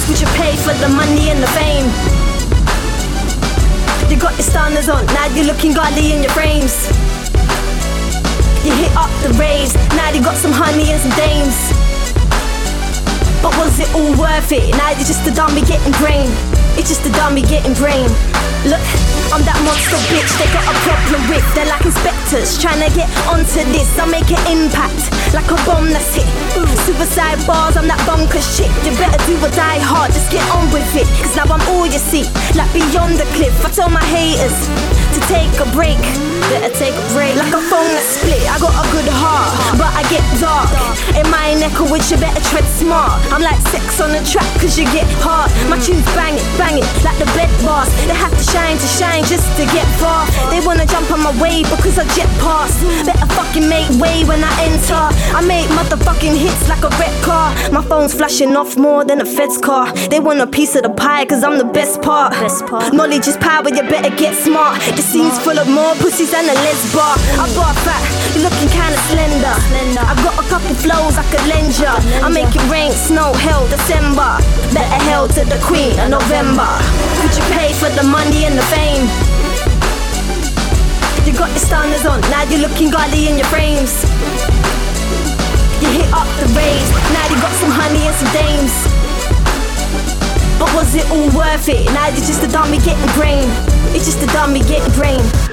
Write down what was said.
Would you pay for the money and the fame? You got your stunners on, now you're looking godly in your frames. You hit up the raves, now you got some honey and some dames. But was it all worth it? Now you're just a dummy getting brain. It's just a dummy getting brain. Look, I'm that monster bitch they got a problem with. They're like inspectors trying to get onto this. I make an impact like a bomb that's hit. Suicide bars, I'm that bonkers shit. You better do or die hard, just get on with it. Cause now I'm all you see, like beyond the cliff. I tell my haters to take a break. Better take a break. Like a phone that's split, I got a good heart, but I get dark. In my neck of which you better tread smart. I'm like sex on the track cause you get hard. My tunes bang it, like the bed bars. They have to shine just to get far. They wanna jump on my wave because I jet past. Better fucking make way when I enter. I make motherfucking hits like a red car. My phone's flashing off more than a Fed's car. They want a piece of the pie cause I'm the best part. Knowledge is power, you better get smart. The scene's full of more pussies than a les bar. I bar fat, you're looking kinda slender. I've got a couple flows I could lend ya. I make it rain, snow, hell, December. Better hell to the Queen of November. Could you pay for the money and the fame? You got your stunners on, now you're looking godly in your frames. You hit up the raves, now you got some honey and some dames. But was it all worth it? Now you're just a dummy getting brain. It's just a dummy getting brain.